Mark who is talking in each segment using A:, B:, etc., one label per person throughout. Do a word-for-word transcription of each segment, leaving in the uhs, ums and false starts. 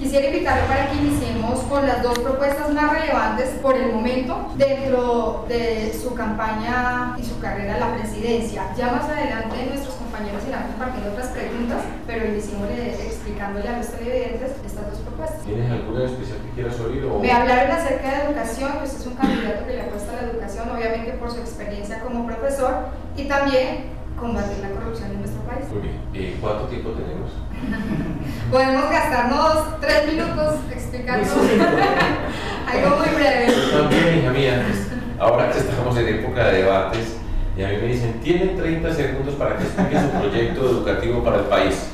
A: Quisiera invitarlo para que iniciemos con las dos propuestas más relevantes por el momento dentro de su campaña y su carrera a la presidencia. Ya más adelante nuestros compañeros irán compartiendo otras preguntas, pero iniciémosle explicándole a los televidentes estas dos propuestas.
B: ¿Tienes alguna especial que quieras oír? O...
A: Me hablaron acerca de educación, pues es un candidato que le apuesta a la educación, obviamente por su experiencia como profesor, y también combatir la corrupción en nuestro país.
B: Muy bien. Eh, ¿Cuánto tiempo tenemos?
A: Podemos gastarnos tres minutos explicando algo muy breve.
B: También, hija mía, ahora que estamos en época de debates, y a mí me dicen, tienen treinta segundos para que explique su proyecto educativo para el país.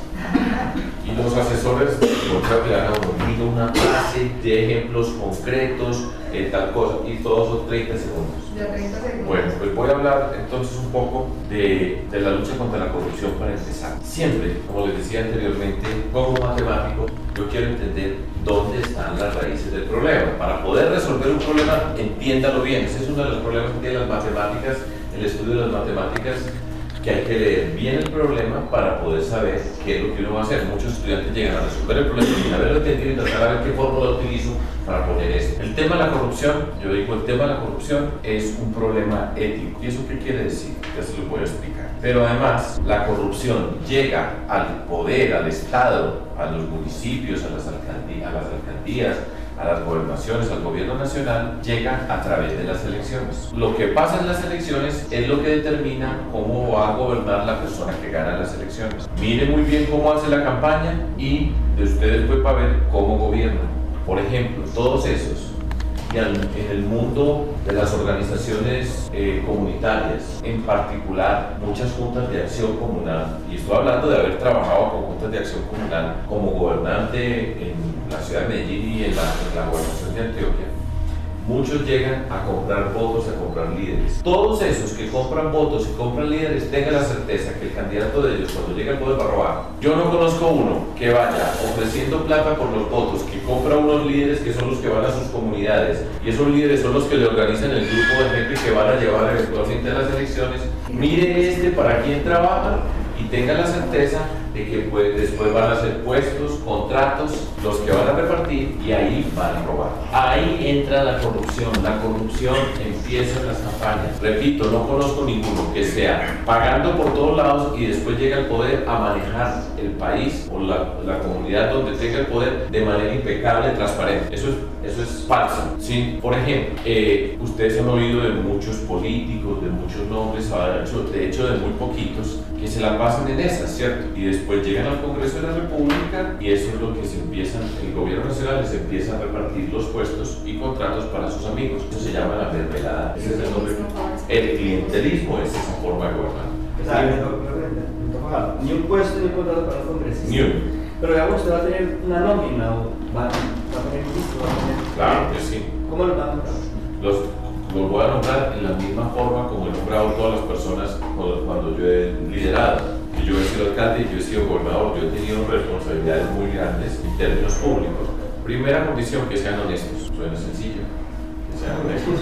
B: Y los asesores, por ejemplo, le dan a uno una clase de ejemplos concretos, eh, tal cosa, y todos son treinta segundos.
A: De treinta segundos.
B: Bueno, pues voy a hablar entonces un poco de, de la lucha contra la corrupción para empezar. Siempre, como les decía anteriormente, como matemático, yo quiero entender dónde están las raíces del problema. Para poder resolver un problema, entiéndalo bien. Ese es uno de los problemas que tienen las matemáticas, el estudio de las matemáticas, que hay que leer bien el problema para poder saber qué es lo que uno va a hacer. Muchos estudiantes llegan a resolver el problema sin haberlo entendido y tratar a ver qué fórmula utilizo para poner esto. El tema de la corrupción, yo digo, el tema de la corrupción es un problema ético. ¿Y eso qué quiere decir? Ya se lo voy a explicar. Pero además, la corrupción llega al poder, al Estado, a los municipios, a las alcaldías, a las alcaldías, a las gobernaciones, al gobierno nacional, llega a través de las elecciones. Lo que pasa en las elecciones es lo que determina cómo va a gobernar la persona que gana las elecciones. Mire muy bien cómo hace la campaña y de ustedes después va a ver cómo gobiernan. Por ejemplo, todos esos, y en el mundo de las organizaciones eh, comunitarias, en particular muchas juntas de acción comunal, y estoy hablando de haber trabajado con juntas de acción comunal como gobernante en la ciudad de Medellín y en la, en la gobernación de Antioquia, muchos llegan a comprar votos, a comprar líderes. Todos esos que compran votos y compran líderes, tengan la certeza que el candidato de ellos, cuando llega al poder, va a robar. Yo no conozco uno que vaya ofreciendo plata por los votos, que compra unos líderes que son los que van a sus comunidades, y esos líderes son los que le organizan el grupo de gente que van a llevar eventualmente a las elecciones. Mire este para quién trabaja y tenga la certeza de que pues, después van a ser puestos, contratos, los que van a repartir, y ahí van a robar. Ahí entra la corrupción. La corrupción empieza en las campañas. Repito, no conozco ninguno que sea pagando por todos lados y después llega al poder a manejar el país o la, la comunidad donde tenga el poder de manera impecable, transparente. Eso es, eso es falso, ¿sí? Por ejemplo, eh, ustedes han oído de muchos políticos, de muchos nombres, de hecho de muy poquitos, que se la pasan en esas, ¿cierto? Y después llegan al Congreso de la República y eso es lo que se empiezan, el gobierno nacional les empieza a repartir los puestos y contratos para sus amigos. Eso se llama la mermelada. Ese es el nombre. El clientelismo es esa forma de gobernar.
C: O sea, me tocó, me tocó pagar ni un puesto ni un contrato para los congresistas.
B: Ni uno.
C: Pero digamos, usted va a tener una nómina o va, va a tener ministro, va a tener...
B: Claro que sí.
C: ¿Cómo lo van a nombrar?
B: Los, los voy a nombrar en la misma forma como he nombrado a todas las personas cuando, cuando yo he liderado. Yo he sido alcalde y yo he sido gobernador, yo he tenido responsabilidades muy grandes en términos públicos. Primera condición, que sean honestos. Suena sencillo. Que sean honestos.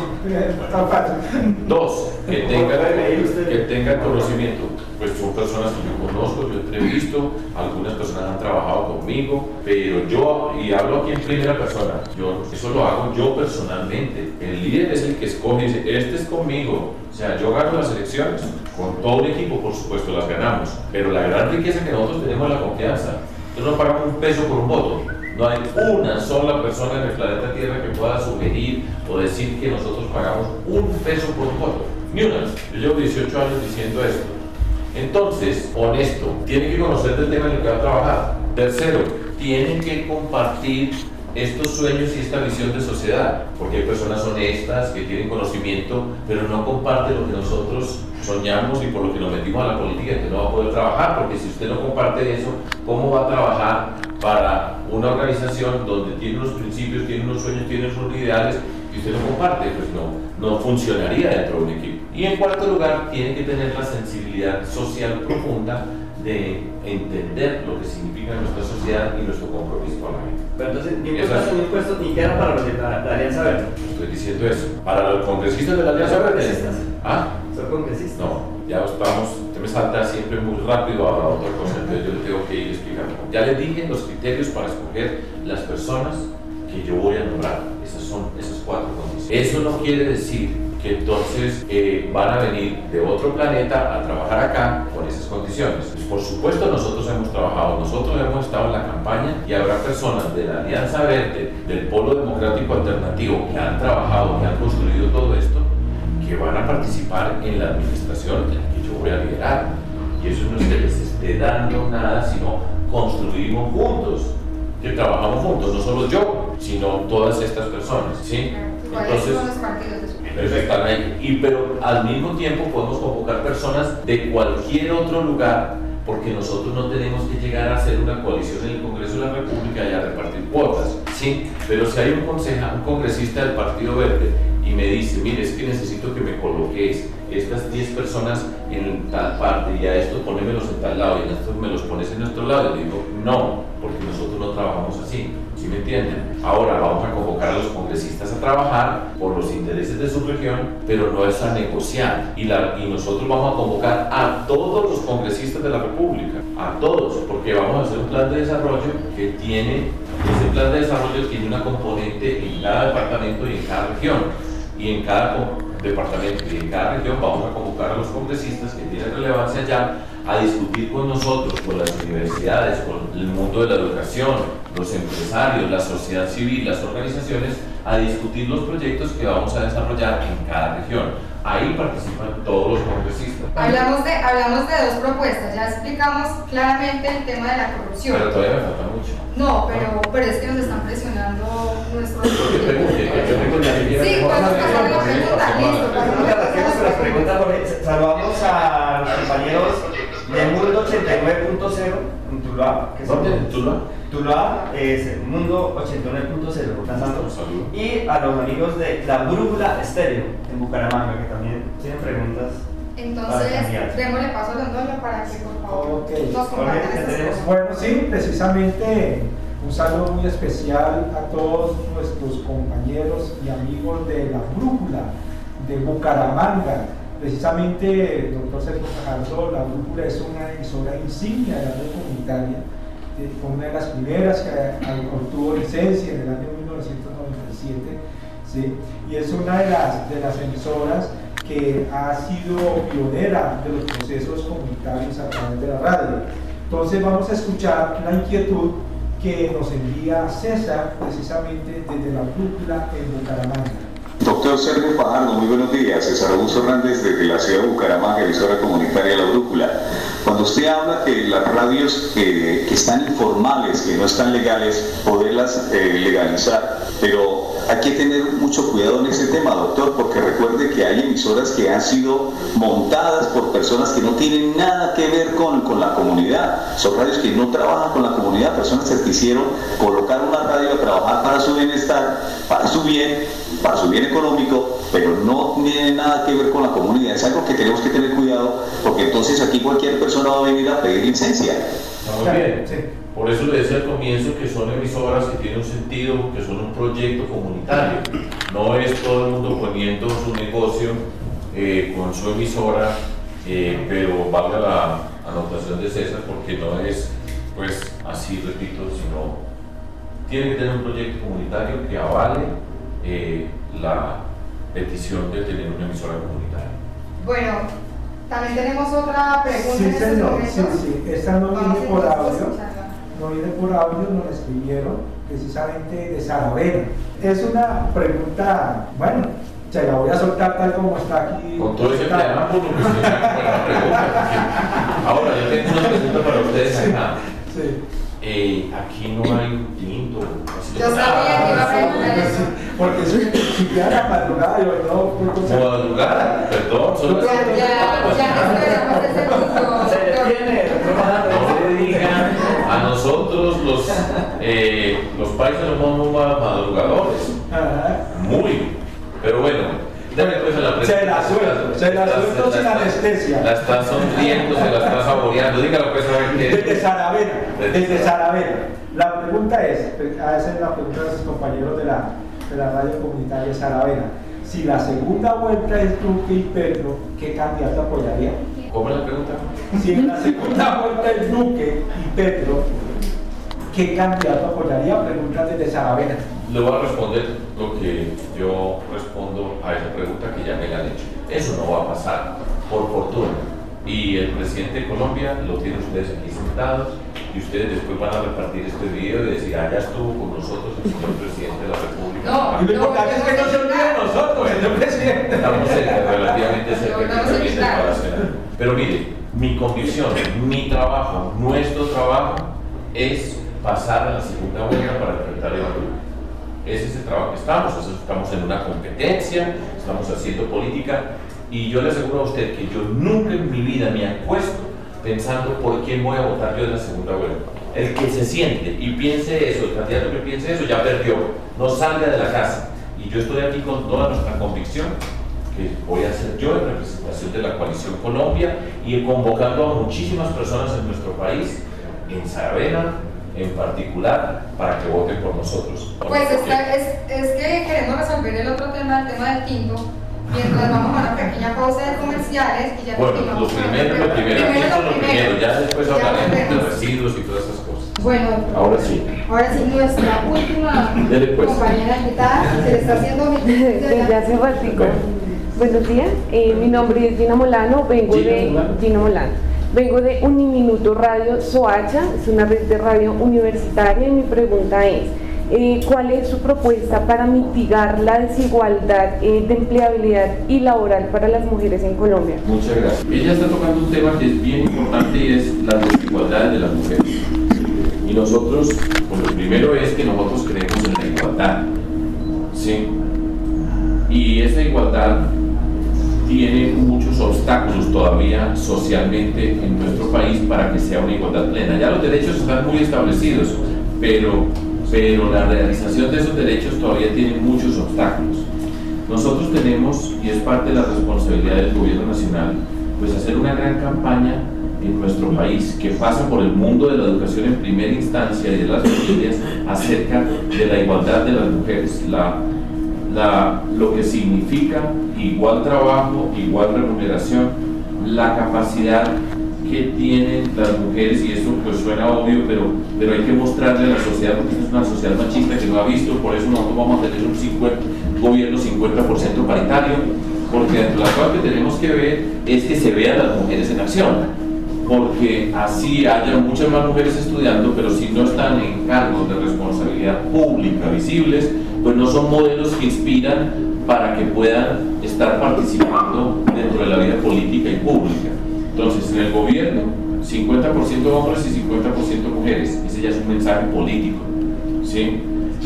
B: Dos, que tengan, que tengan conocimiento. Pues son personas que yo conozco, yo he entrevisto, algunas personas han trabajado conmigo, pero yo, y hablo aquí en primera persona, yo, eso lo hago yo personalmente. El líder es el que escoge y dice, este es conmigo. O sea, yo gano las elecciones, con todo un equipo, por supuesto, las ganamos, pero la gran riqueza que nosotros tenemos es la confianza. Nosotros no pagamos un peso por un voto. No hay una sola persona en el planeta Tierra que pueda sugerir o decir que nosotros pagamos un peso por un voto. Ni una. Yo llevo dieciocho años diciendo esto. Entonces, honesto, tienen que conocer del tema en el que va a trabajar. Tercero, tienen que compartir estos sueños y esta visión de sociedad, porque hay personas honestas que tienen conocimiento, pero no comparten lo que nosotros soñamos y por lo que nos metimos a la política, entonces no va a poder trabajar, porque si usted no comparte eso, ¿cómo va a trabajar para una organización donde tiene unos principios, tiene unos sueños, tiene unos ideales, y usted no comparte? Pues no, no funcionaría dentro de un equipo. Y en cuarto lugar, tiene que tener la sensibilidad social profunda de entender lo que significa nuestra sociedad y nuestro compromiso con la gente.
C: Pero entonces, ni un puesto, ni un puesto, ni queda para los de la, la Alianza Verde.
B: Estoy diciendo eso. Para los congresistas de la Alianza Verde.
C: ¿Congresistas?
B: ¿Ah?
C: ¿Son congresistas?
B: No, ya estamos me salta siempre muy rápido a otra cosa, entonces yo le tengo que ir explicando. Ya les dije los criterios para escoger las personas que yo voy a nombrar. Esas son esas cuatro condiciones. Eso no quiere decir que entonces eh, van a venir de otro planeta a trabajar acá con esas condiciones. Pues por supuesto nosotros hemos trabajado, nosotros hemos estado en la campaña y habrá personas de la Alianza Verde, del Polo Democrático Alternativo, que han trabajado, que han construido todo esto, que van a participar en la administración en la que yo voy a liderar. Y eso no es que les esté dando nada, sino construimos juntos, que trabajamos juntos, no solo yo, sino todas estas personas, ¿sí?
A: Entonces, son los partidos de su...
B: Están ahí. Y, pero al mismo tiempo podemos convocar personas de cualquier otro lugar, porque nosotros no tenemos que llegar a hacer una coalición en el Congreso de la República y a repartir cuotas, ¿sí? Pero si hay un, conseja, un congresista del Partido Verde y me dice, mire, es que necesito que me coloques estas diez personas en tal parte y a estos ponémelos en tal lado y a estos me los pones en nuestro lado, y digo, no, porque nosotros no trabajamos así, ¿sí me entienden? Ahora vamos a convocar a los congresistas a trabajar por los intereses de su región, pero no es a negociar, y, la, y nosotros vamos a convocar a todos los congresistas de la República, a todos, porque vamos a hacer un plan de desarrollo que tiene, ese plan de desarrollo tiene una componente en cada departamento y en cada región. Y en cada departamento y en cada región vamos a convocar a los congresistas que tienen relevancia allá a discutir con nosotros, con las universidades, con el mundo de la educación, los empresarios, la sociedad civil, las organizaciones, a discutir los proyectos que vamos a desarrollar en cada región. Ahí participan todos los congresistas.
A: Hablamos de, hablamos de dos propuestas, ya explicamos claramente el tema de la corrupción.
B: Pero todavía me falta mucho.
A: No, pero, pero es que nos están presionando nuestros...
B: ¿Qué pregunta? ¿Qué pregunta?
A: Sí, cuando pasar la pregunta, listo.
C: Saludamos a los compañeros de Mundo ochenta y nueve punto cero en Tuluá.
B: ¿Dónde? ¿En Tuluá?
C: Tuluá es Mundo ochenta y nueve punto cero, y a los amigos de La Brújula Estéreo en Bucaramanga, que también tienen preguntas.
A: Entonces, démosle paso a Londoño para que por favor
D: okay.
A: nos compartan estas cosas.
D: Bueno, sí, precisamente un saludo muy especial a todos nuestros compañeros y amigos de La Brújula de Bucaramanga. Precisamente, doctor Sergio Fajardo, La Brújula es una emisora insignia de la red comunitaria, fue una de las primeras que obtuvo licencia en el año mil novecientos noventa y siete, ¿sí? Y es una de las, de las emisoras que ha sido pionera de los procesos comunitarios a través de la radio. Entonces vamos a escuchar la inquietud que nos envía César precisamente desde La Brújula en Bucaramanga.
E: Doctor Sergio Fajardo, muy buenos días. César Augusto Hernández desde la ciudad de Bucaramanga, emisora comunitaria La Brújula. Cuando usted habla que las radios eh, que están informales, que no están legales, poderlas eh, legalizar, pero hay que tener mucho cuidado en ese tema, doctor, porque recuerde que hay emisoras que han sido montadas por personas que no tienen nada que ver con, con la comunidad. Son radios que no trabajan con la comunidad, personas que quisieron colocar una radio a trabajar para su bienestar, para su bien, para su bien económico, pero no tiene nada que ver con la comunidad. Es algo que tenemos que tener cuidado, porque entonces aquí cualquier persona va a venir a pedir licencia.
B: Muy bien. Sí. Por eso le decía al comienzo que son emisoras que tienen un sentido, que son un proyecto comunitario. No es todo el mundo poniendo su negocio eh, con su emisora, eh, pero valga la anotación de César, porque no es pues así, repito, sino tiene que tener un proyecto comunitario que avale eh, la petición de tener una emisora comunitaria.
A: Bueno, también tenemos otra pregunta.
D: Sí,
A: en estos
D: señor,
A: momentos.
D: sí, sí, esta no
A: Vamos
D: viene por audio,
A: escucharla.
D: no viene por audio, nos la escribieron precisamente de Saravena. Es una pregunta, bueno, se la voy a soltar tal como está aquí.
B: Con todo ese preámbulo, pues sí, buena pregunta. Ahora, yo tengo una pregunta para ustedes acá.
D: Sí.
B: Eh, aquí no hay un tinto.
A: Yo sabía que iba a preguntar eso.
D: Porque si, si queda la madrugada, yo no.
B: Como madrugada, perdón. Son las...
A: Ya, ya, ya no esperamos ese punto.
C: Se detiene,
B: no le digan a nosotros los, eh, los países somos muy madrugadores.
D: Ajá.
B: Muy. Pero bueno. Dale pues a la pregunta.
D: Se la suelto, se la suelto sin anestesia.
B: La está sonriendo, se la está saboreando. Dígalo pues a ver qué.
D: Desde Saravena, desde Saravena. La pregunta es, a esa es la pregunta de sus compañeros de la, de la radio comunitaria Saravena. Si la segunda vuelta es Duque y Petro, ¿qué candidato apoyaría?
B: ¿Cómo es la pregunta?
D: Si en la segunda vuelta el Duque y Petro, ¿qué candidato apoyaría? Preguntas desde Saravena.
B: Le voy a responder lo que yo respondo a esa pregunta que ya me la han hecho. Eso no va a pasar, por fortuna. Y el presidente de Colombia lo tienen ustedes aquí sentados y ustedes después van a repartir este video y decir, ah, ya estuvo con nosotros el señor presidente de la República.
A: No,
D: Y lo importante es que no se olvide de nosotros, señor presidente.
B: Estamos cerca, relativamente cerca que también del Palacio. Pero mire, mi convicción, mi trabajo, nuestro trabajo es pasar a la segunda vuelta para enfrentar a Iván Duque. Ese es el trabajo que estamos, estamos en una competencia, estamos haciendo política y yo le aseguro a usted que yo nunca en mi vida me acuesto pensando por quién voy a votar yo en la segunda vuelta. El que se siente y piense eso, el candidato que piense eso ya perdió, no salga de la casa. Y yo estoy aquí con toda nuestra convicción que voy a hacer yo en representación de la Coalición Colombia y convocando a muchísimas personas en nuestro país, en Saravena en particular, para que voten por nosotros.
A: Pues está, es, es que queremos resolver el otro tema, el tema del tinto, mientras vamos a una pequeña pausa de comerciales y ya
B: bueno, lo primero, lo primero,
A: primero,
B: lo
A: lo
B: primero,
A: primero.
B: ya después
A: Ya
B: hablaremos de
A: volvemos.
B: residuos y todas esas cosas.
A: Bueno,
B: Ahora sí.
A: ahora sí nuestra última
B: Dele, pues.
A: compañera invitada, se le está haciendo mi
F: Desde hace ratico. Buenos días, eh, mi nombre es Gina Molano, vengo
B: Gina
F: de
B: Molano.
F: Gina Molano. Vengo de Uniminuto Radio Soacha, es una red de radio universitaria y mi pregunta es, eh, ¿cuál es su propuesta para mitigar la desigualdad eh, de empleabilidad y laboral para las mujeres en Colombia?
B: Muchas gracias. Ella está tocando un tema que es bien importante y es las desigualdades de las mujeres. Y nosotros, pues lo primero es que nosotros creemos en la igualdad, ¿sí? Y esa igualdad tiene muchos obstáculos todavía socialmente en nuestro país para que sea una igualdad plena. Ya los derechos están muy establecidos, pero, pero la realización de esos derechos todavía tiene muchos obstáculos. Nosotros tenemos, y es parte de la responsabilidad del gobierno nacional, pues hacer una gran campaña en nuestro país que pasa por el mundo de la educación en primera instancia y de las familias acerca de la igualdad de las mujeres, la La, lo que significa igual trabajo, igual remuneración, la capacidad que tienen las mujeres, y esto pues suena obvio, pero, pero hay que mostrarle a la sociedad, porque es una sociedad machista que no ha visto, por eso nosotros vamos a tener un cincuenta, gobierno cincuenta por ciento paritario, porque la cosa que tenemos que ver es que se vean las mujeres en acción, porque así haya muchas más mujeres estudiando, pero si no están en cargos de responsabilidad pública visibles, pues no son modelos que inspiran para que puedan estar participando dentro de la vida política y pública. Entonces, en el gobierno, cincuenta por ciento hombres y cincuenta por ciento mujeres. Ese ya es un mensaje político, ¿sí?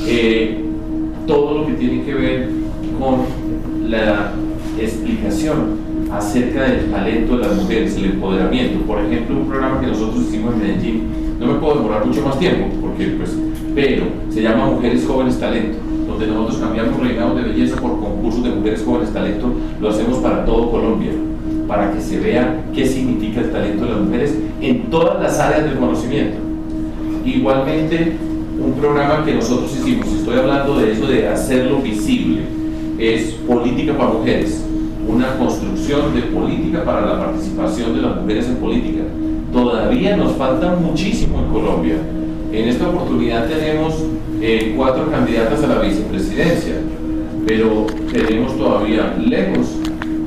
B: Eh, todo lo que tiene que ver con la explicación acerca del talento de las mujeres, el empoderamiento. Por ejemplo, un programa que nosotros hicimos en Medellín, no me puedo demorar mucho más tiempo, porque pues, pero se llama Mujeres Jóvenes Talento, donde nosotros cambiamos reinados de belleza por concursos de mujeres jóvenes talento, lo hacemos para todo Colombia, para que se vea qué significa el talento de las mujeres en todas las áreas del conocimiento. Igualmente, un programa que nosotros hicimos, estoy hablando de eso de hacerlo visible, es Política para Mujeres, una construcción de política para la participación de las mujeres en política. Todavía nos falta muchísimo en Colombia. En esta oportunidad tenemos eh, cuatro candidatas a la vicepresidencia, pero tenemos todavía lejos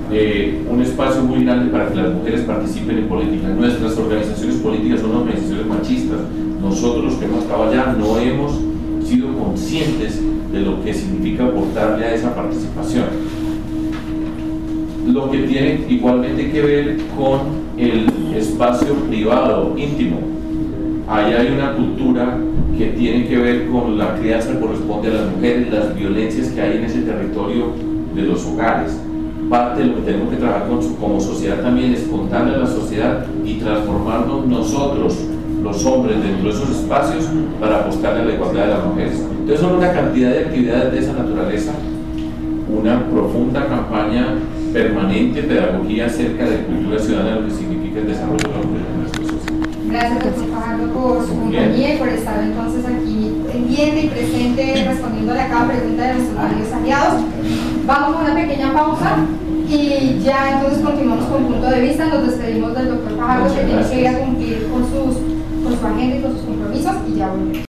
B: eh, un espacio muy grande para que las mujeres participen en política. Nuestras organizaciones políticas son organizaciones machistas. Nosotros los que hemos estado allá no hemos sido conscientes de lo que significa aportarle a esa participación. Lo que tiene igualmente que ver con el espacio privado, íntimo. Ahí hay una cultura que tiene que ver con la crianza que corresponde a las mujeres, las violencias que hay en ese territorio de los hogares. Parte de lo que tenemos que trabajar con, como sociedad también es contarle a la sociedad y transformarnos nosotros, los hombres, dentro de esos espacios para apostarle a la igualdad de las mujeres. Entonces son una cantidad de actividades de esa naturaleza, una profunda campaña permanente, pedagogía acerca de cultura ciudadana, lo que significa el desarrollo de la mujer en nuestra sociedad.
A: Gracias, doctor Fajardo, por su compañía y por estar entonces aquí pendiente y presente respondiendo a cada pregunta de nuestros varios aliados. Vamos a una pequeña pausa Y ya entonces continuamos con punto de vista, nos despedimos del doctor Fajardo, que tiene que ir a cumplir con, sus, con su agenda y con sus compromisos, y ya volvemos.